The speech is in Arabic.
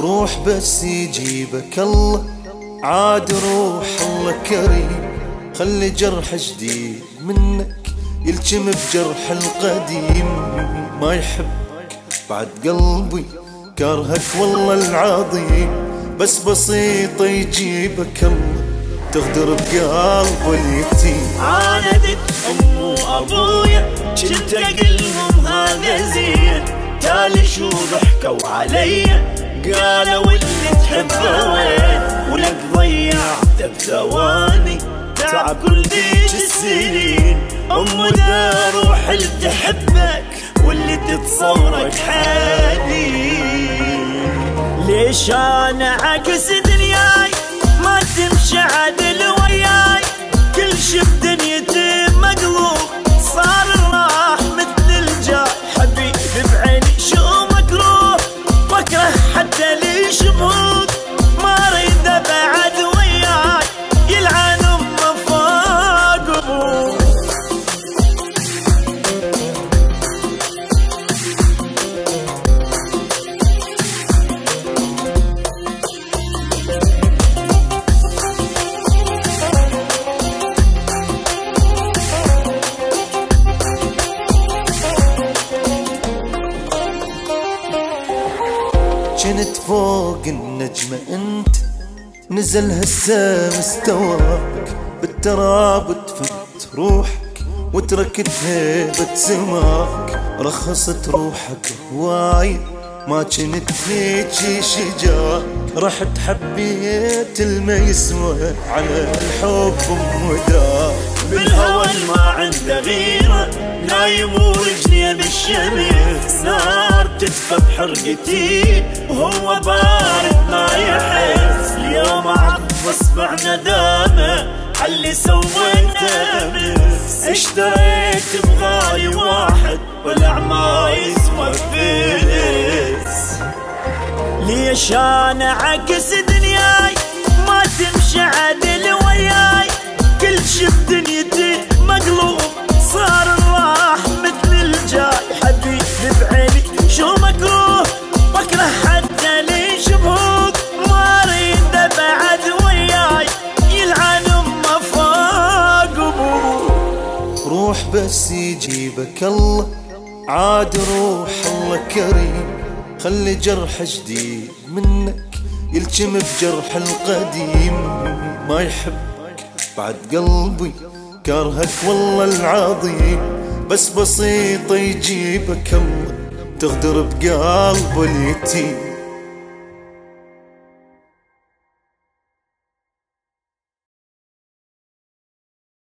روح بس يجيبك الله، عاد روح الله كريم، خلي جرح جديد منك يلجم بجرح القديم. ما يحبك بعد قلبي كارهك والله العظيم، بس بسيطة يجيبك الله تغدر بقلب اليتيم. عاندت أم وأبويا كنت أقلهم هذا زين، تالي شو ضحكوا عليا قالوا اللي تحبه وين، ولك ضيعت بثواني تعب كل ذيك السنين. أم ذا روح اللي تحبك واللي تتصورك حنين. ليش أنا عكس دنياي ما تمشي عدل وياي، كل شي بدنيتي مقلوب صار راح مثل الجاي. حبيبي بعيني شو مكروه واكره حتى لي شبهوك، ما اريد بعد وياي يلعن امه فوق ابوك. كنت فوق النجمة انت نزل هسه مستواك، بالتراب تفت روحك وتركت هيبة سماك. رخصت روحك هواي ما كنت هيجي شجاك، رحت حبيت الما يسوى على الحب مداك. بالهوى ما عنده غيرة نايم ورجلي بالشمس، نار تدفى بحرقتي وهو بارد ما يحس. اليوم عطف اصبع ندامه عاللي سويته امس، اشتريت بغالي واحد والأعمى يسوى فلس. ليش انا عكس دنياي ما تمشي عدل وياي، كل شي بدنيتي مقلوب صار راح مثل الجاي. حبيبي بعيني شو مكروه واكره حتى لي شبهوك، ما اريد بعد وياي يلعن امه فوق ابوك. روح بس يجيبك الله، عاد روح الله كريم، خلي جرح جديد منك يلجم بجرح القديم. ما يحبك بعد قلبي كارهك والله العظيم، بس بسيطة يجيبك الله تغدر بقلب اليتيم.